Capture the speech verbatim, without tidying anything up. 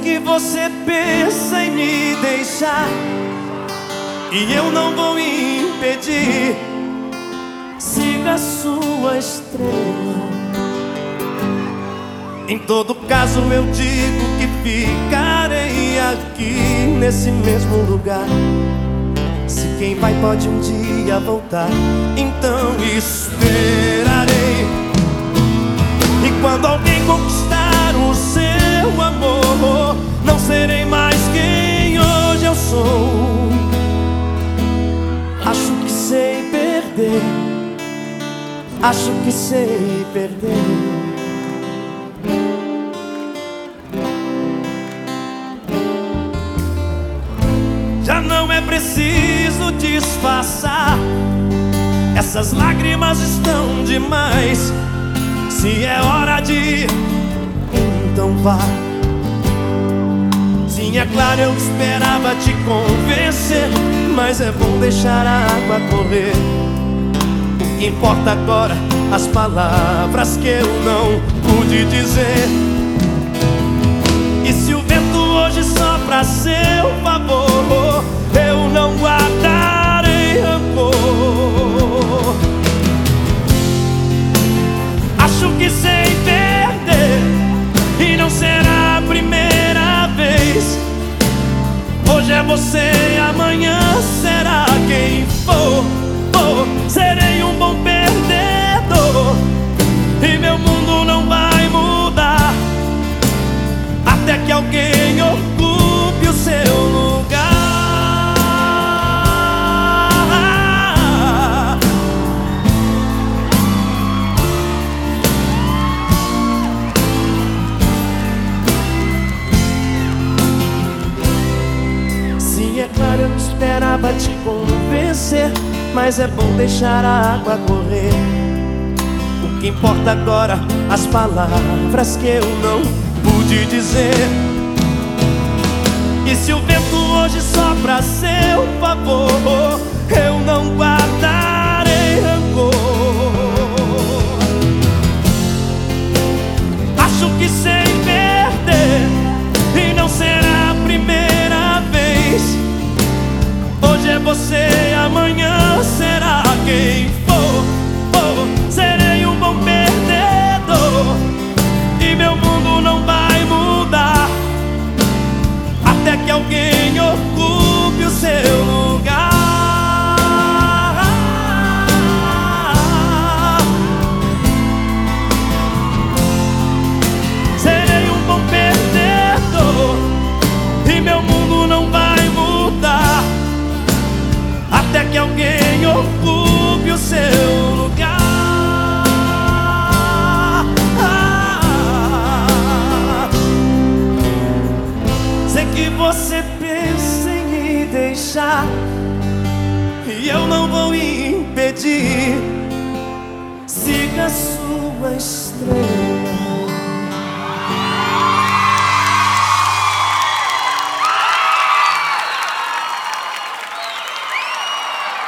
que você pensa em me deixar, e eu não vou impedir. Siga a sua estrela. Em todo caso eu digo que ficarei aqui nesse mesmo lugar. Se quem vai pode um dia voltar, então esperarei. E quando alguém conquistar o seu amor, não serei mais quem hoje eu sou. Acho que sei perder, acho que sei perder. Já não é preciso disfarçar, essas lágrimas estão demais. Se é hora de ir, então vá. Sim, é claro, eu esperava te convencer, mas é bom deixar a água correr. O que importa agora, as palavras que eu não pude dizer. E se o vento hoje sopra a seu favor, eu não guardarei rancor. Acho que sei perder, e não será a primeira vez. Hoje é você, amanhã será quem for. Oh, serei um bom perdedor, e meu mundo não vai mudar até que alguém ocupe o seu lugar. Sim, é claro, eu esperava te convencer, mas é bom deixar a água correr. O que importa agora, as palavras que eu não pude dizer. E se o vento hoje sopra a seu favor, eu não guardarei rancor. Acho que sei perder, e não será a primeira vez. Hoje é você, amanhã será quem for. Oh, serei um bom perdedor, e meu mundo não vai mudar até que alguém ocupe o seu lugar. Serei um bom perdedor, e meu mundo não vai mudar até que alguém ocupe o seu lugar. Sei que você pensa em me deixar, e eu não vou impedir. Siga a sua estrela.